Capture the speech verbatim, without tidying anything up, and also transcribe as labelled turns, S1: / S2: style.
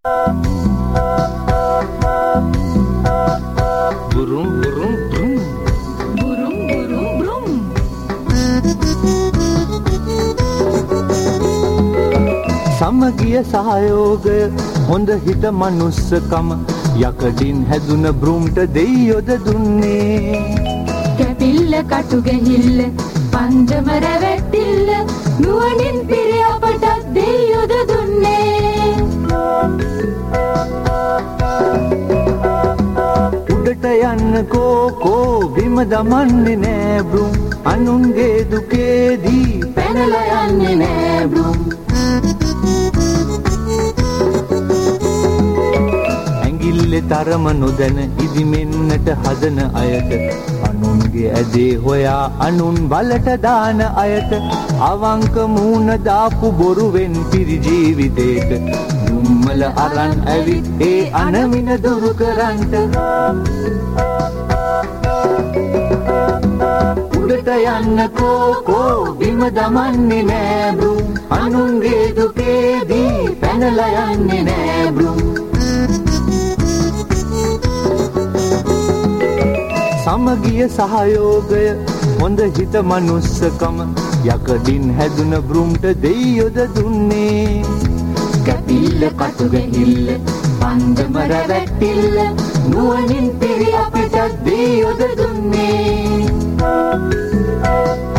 S1: බුරුම් බුරුම් බුරුම්
S2: බුරුම් බුරුම් බුරුම්
S1: සමගිය සහයෝගය හොඳ හිත මනුස්සකම යකඩින් හැදුන බ්‍රුම්ට දෙයියොද දුන්නේ
S2: කැපිල්ල කටු ගැහිල්ල පංජම රැවැටිල්ල නුවණින් පිරි අපට දෙයියොද දුන්නේ
S1: උඩට යන්න කෝකෝ බිම දමන්නේ නෑ බ්‍රුම් අනුන්ගේ දුකේදී පැනලා යන්නේ නෑ බ්‍රුම් ඇඟිල්ලේ තරම නොදැන ඉදිමෙන්නට හදන අයට අනුන්ගේ ඇදේ හොයා අනුන් බලට දාන අයට අවංක මූණ දාපු බොරුවෙන් පිරි ජීවිතේට දුම්මල අරන් ඇවිත් ඒ අනමින දුරු කරන්ට උඩට යන්න කෝකෝ බිම දමන්නේ නෑ බ්‍රුම් අනුන්ගේ දුකේදී පැනලා යන්නේ නෑ බ්‍රුම් සමගිය සහයෝගය හොඳ හිත මනුස්සකම යකඩින් හැදුන බ්‍රුම්ට දෙයියොද දුන්නේ කැපිල්ල කටු ගැහිල්ල පංජම රැවැටිල්ල නුවණින් පිරි අපට දෙයියොද දුන්නේ